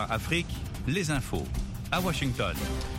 VOA Afrique, les infos à Washington.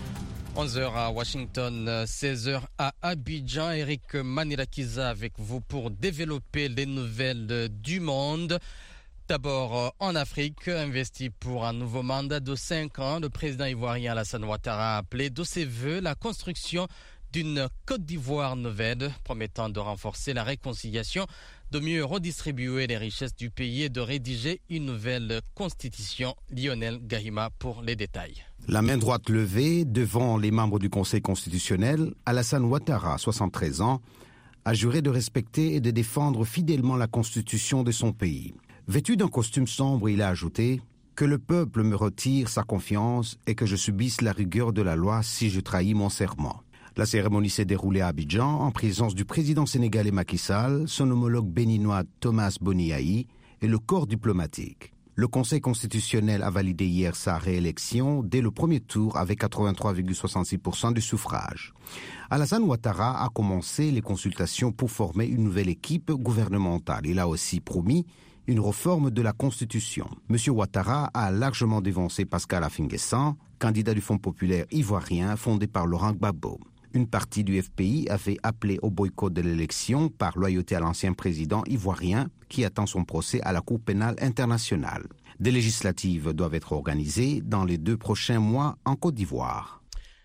11h à Washington, 16h à Abidjan. Eric Manirakiza avec vous pour développer les nouvelles du monde. D'abord, en Afrique, investi pour un nouveau mandat de 5 ans, le président ivoirien Alassane Ouattara a appelé de ses vœux la construction d'une Côte d'Ivoire nouvelle, promettant de renforcer la réconciliation, de mieux redistribuer les richesses du pays et de rédiger une nouvelle constitution. Lionel Gahima pour les détails. La main droite levée devant les membres du Conseil constitutionnel, Alassane Ouattara, 73 ans, a juré de respecter et de défendre fidèlement la constitution de son pays. Vêtu d'un costume sombre, il a ajouté « Que le peuple me retire sa confiance et que je subisse la rigueur de la loi si je trahis mon serment ». La cérémonie s'est déroulée à Abidjan en présence du président sénégalais Macky Sall, son homologue béninois Thomas Boniaï et le corps diplomatique. Le Conseil constitutionnel a validé hier sa réélection dès le premier tour avec 83,66% du suffrage. Alassane Ouattara a commencé les consultations pour former une nouvelle équipe gouvernementale. Il a aussi promis une réforme de la Constitution. M. Ouattara a largement dévancé Pascal Affi-N'Guessan, candidat du Fonds populaire ivoirien fondé par Laurent Gbagbo. Une partie du FPI avait appelé au boycott de l'élection par loyauté à l'ancien président ivoirien qui attend son procès à la Cour pénale internationale. Des législatives doivent être organisées dans les 2 prochains mois en Côte d'Ivoire.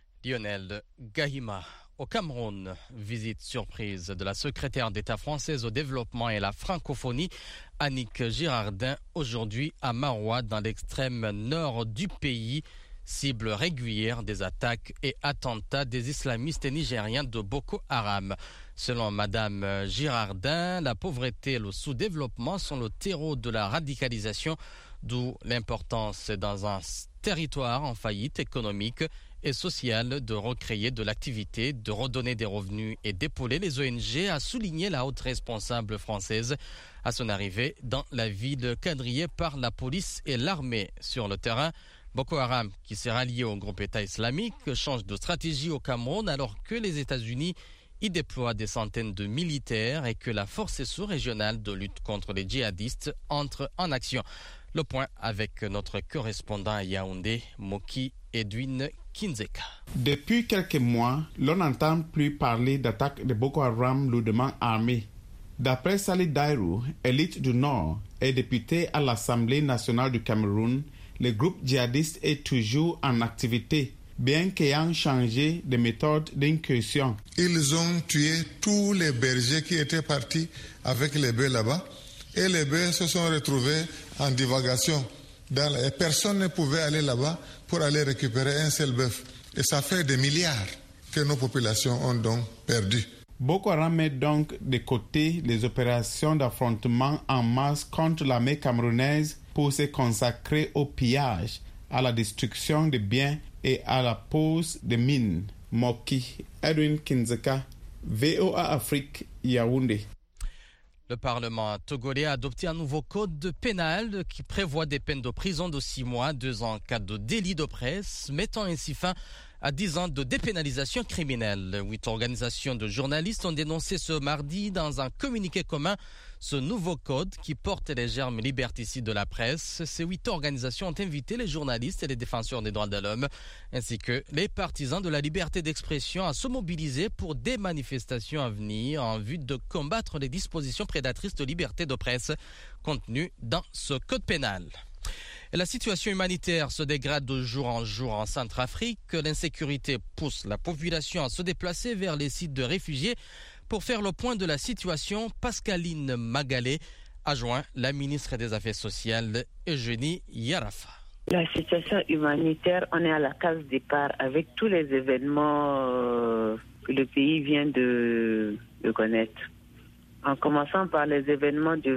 Lionel Gahima. Au Cameroun, visite surprise de la secrétaire d'État française au développement et la francophonie, Annick Girardin, aujourd'hui à Maroua, dans l'extrême nord du pays, cible régulière des attaques et attentats des islamistes nigériens de Boko Haram. Selon Madame Girardin, la pauvreté et le sous-développement sont le terreau de la radicalisation, d'où l'importance dans un territoire en faillite économique et sociale de recréer de l'activité, de redonner des revenus et d'épauler les ONG, a souligné la haute responsable française à son arrivée dans la ville quadrillée par la police et l'armée. Sur le terrain, Boko Haram, qui s'est rallié au groupe État islamique, change de stratégie au Cameroun alors que les États-Unis y déploient des centaines de militaires et que la force sous-régionale de lutte contre les djihadistes entre en action. Le point avec notre correspondant à Yaoundé, Moki Edwin Kinzeka. Depuis quelques mois, l'on n'entend plus parler d'attaques de Boko Haram lourdement armées. D'après Salih Dairou, élite du Nord et député à l'Assemblée nationale du Cameroun, le groupe djihadiste est toujours en activité, bien qu'ayant changé de méthode d'incursion. Ils ont tué tous les bergers qui étaient partis avec les bœufs là-bas, et les bœufs se sont retrouvés en divagation. Et personne ne pouvait aller là-bas pour aller récupérer un seul bœuf. Et ça fait des milliards que nos populations ont donc perdu. Boko Haram met donc de côté les opérations d'affrontement en masse contre l'armée camerounaise pour se consacrer au pillage, à la destruction des biens et à la pose de mines. Moki Edwin Kinzeka, VOA Afrique, Yaoundé. Le Parlement togolais a adopté un nouveau code pénal qui prévoit des peines de prison de 6 mois, 2 ans en cas de délit de presse, mettant ainsi fin à 10 ans de dépénalisation criminelle. 8 organisations de journalistes ont dénoncé ce mardi dans un communiqué commun ce nouveau code qui porte les germes liberticides de la presse. Ces 8 organisations ont invité les journalistes et les défenseurs des droits de l'homme, ainsi que les partisans de la liberté d'expression à se mobiliser pour des manifestations à venir en vue de combattre les dispositions prédatrices de liberté de presse contenues dans ce code pénal. Et la situation humanitaire se dégrade de jour en jour en Centrafrique. L'insécurité pousse la population à se déplacer vers les sites de réfugiés. Pour faire le point de la situation, Pascaline Magalé a joint la ministre des Affaires sociales, Eugénie Yarafa. La situation humanitaire, on est à la case départ avec tous les événements que le pays vient de connaître. En commençant par les événements du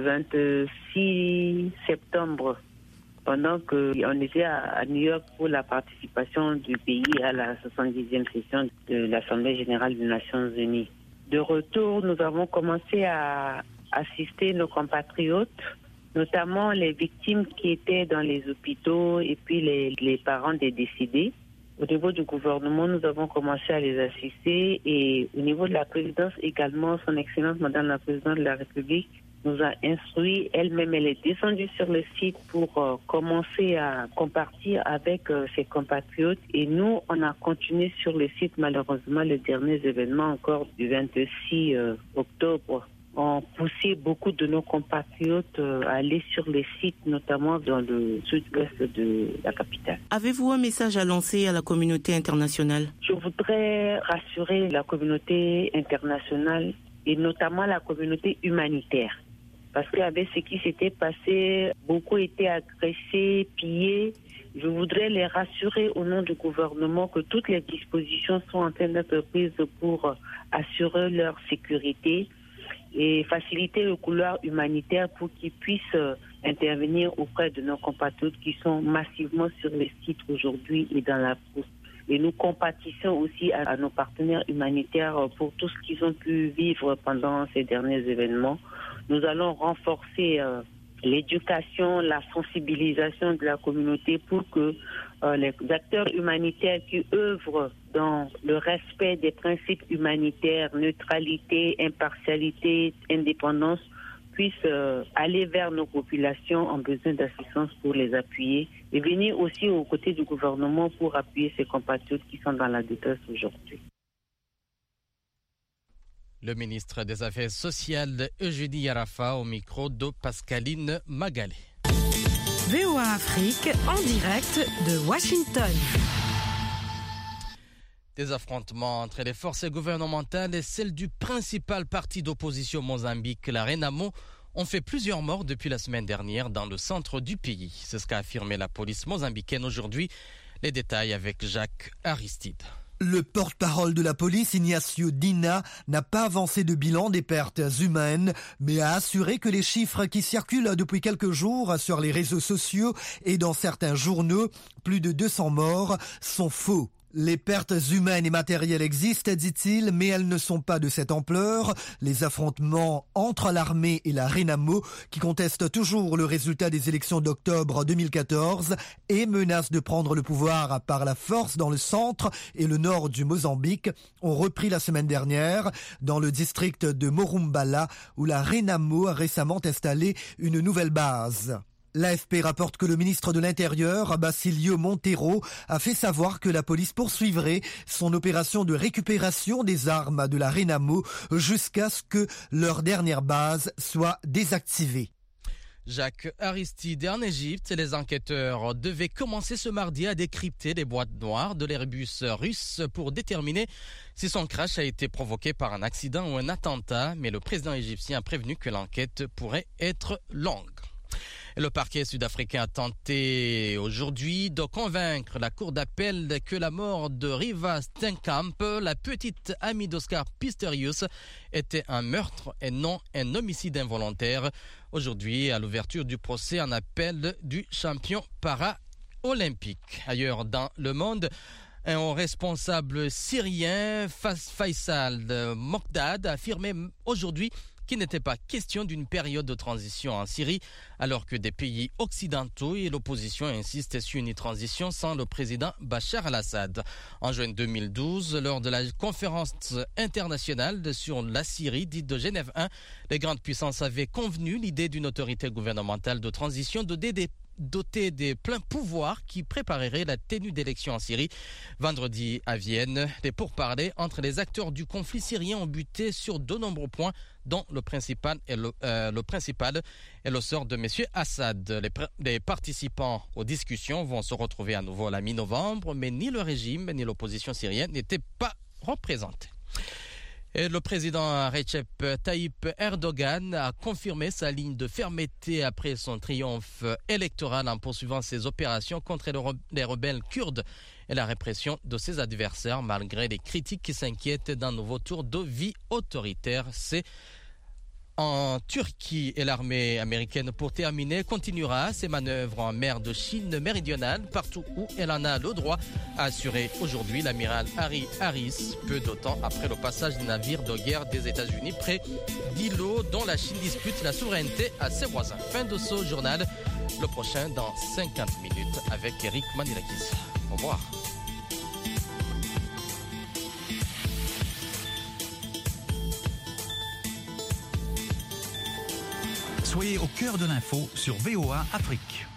26 septembre, pendant qu'on était à New York pour la participation du pays à la 70e session de l'Assemblée générale des Nations unies. De retour, nous avons commencé à assister nos compatriotes, notamment les victimes qui étaient dans les hôpitaux et puis les parents des décédés. Au niveau du gouvernement, nous avons commencé à les assister et au niveau de la présidence également, son Excellence Madame la Présidente de la République nous a instruit. Elle-même, elle est descendue sur le site pour commencer à compartir avec ses compatriotes. Et nous, on a continué sur le site. Malheureusement, les derniers événements encore du 26 octobre ont poussé beaucoup de nos compatriotes à aller sur les sites, notamment dans le sud-ouest de la capitale. Avez-vous un message à lancer à la communauté internationale? Je voudrais rassurer la communauté internationale et notamment la communauté humanitaire. Parce qu'avec ce qui s'était passé, beaucoup étaient agressés, pillés. Je voudrais les rassurer au nom du gouvernement que toutes les dispositions sont en train d'être prises pour assurer leur sécurité et faciliter le couloir humanitaire pour qu'ils puissent intervenir auprès de nos compatriotes qui sont massivement sur les sites aujourd'hui et dans la brousse. Et nous compatissons aussi à nos partenaires humanitaires pour tout ce qu'ils ont pu vivre pendant ces derniers événements. Nous allons renforcer l'éducation, la sensibilisation de la communauté pour que les acteurs humanitaires qui œuvrent dans le respect des principes humanitaires, neutralité, impartialité, indépendance, puissent aller vers nos populations en besoin d'assistance pour les appuyer et venir aussi aux côtés du gouvernement pour appuyer ces compatriotes qui sont dans la détresse aujourd'hui. Le ministre des Affaires sociales, Eugénie Yarafa, au micro de Pascaline Magalé. VOA Afrique, en direct de Washington. Des affrontements entre les forces gouvernementales et celles du principal parti d'opposition Mozambique, la Renamo, ont fait plusieurs morts depuis la semaine dernière dans le centre du pays. C'est ce qu'a affirmé la police mozambicaine aujourd'hui. Les détails avec Jacques Aristide. Le porte-parole de la police, Ignacio Dina, n'a pas avancé de bilan des pertes humaines, mais a assuré que les chiffres qui circulent depuis quelques jours sur les réseaux sociaux et dans certains journaux, plus de 200 morts, sont faux. Les pertes humaines et matérielles existent, dit-il, mais elles ne sont pas de cette ampleur. Les affrontements entre l'armée et la Renamo, qui contestent toujours le résultat des élections d'octobre 2014 et menacent de prendre le pouvoir par la force dans le centre et le nord du Mozambique, ont repris la semaine dernière dans le district de Morumbala, où la Renamo a récemment installé une nouvelle base. L'AFP rapporte que le ministre de l'Intérieur, Bacilio Monteiro, a fait savoir que la police poursuivrait son opération de récupération des armes de la Renamo jusqu'à ce que leur dernière base soit désactivée. Jacques Aristide, en Égypte, les enquêteurs devaient commencer ce mardi à décrypter les boîtes noires de l'Airbus russe pour déterminer si son crash a été provoqué par un accident ou un attentat, mais le président égyptien a prévenu que l'enquête pourrait être longue. Le parquet sud-africain a tenté aujourd'hui de convaincre la cour d'appel que la mort de Riva Steenkamp, la petite amie d'Oscar Pistorius, était un meurtre et non un homicide involontaire. Aujourd'hui, à l'ouverture du procès en appel du champion para-olympique. Ailleurs dans le monde, un haut responsable syrien, Faisal Mokdad, a affirmé aujourd'hui qu'il n'était pas question d'une période de transition en Syrie, alors que des pays occidentaux et l'opposition insistent sur une transition sans le président Bachar al-Assad. En juin 2012, lors de la conférence internationale sur la Syrie, dite de Genève 1, les grandes puissances avaient convenu l'idée d'une autorité gouvernementale de transition doté des pleins pouvoirs qui préparerait la tenue d'élections en Syrie. Vendredi à Vienne, les pourparlers entre les acteurs du conflit syrien ont buté sur de nombreux points, dont le principal est le sort de M. Assad. Les participants aux discussions vont se retrouver à nouveau à la mi-novembre, mais ni le régime ni l'opposition syrienne n'étaient pas représentés. Et le président Recep Tayyip Erdogan a confirmé sa ligne de fermeté après son triomphe électoral en poursuivant ses opérations contre les rebelles kurdes et la répression de ses adversaires malgré les critiques qui s'inquiètent d'un nouveau tour de vie autoritaire. C'est en Turquie et l'armée américaine, pour terminer, continuera ses manœuvres en mer de Chine méridionale, partout où elle en a le droit, a assuré aujourd'hui l'amiral Harry Harris, peu de temps après le passage des navires de guerre des États-Unis près d'îlots dont la Chine dispute la souveraineté à ses voisins. Fin de ce journal, le prochain dans 50 minutes avec Eric Manilakis. Au revoir. Soyez au cœur de l'info sur VOA Afrique.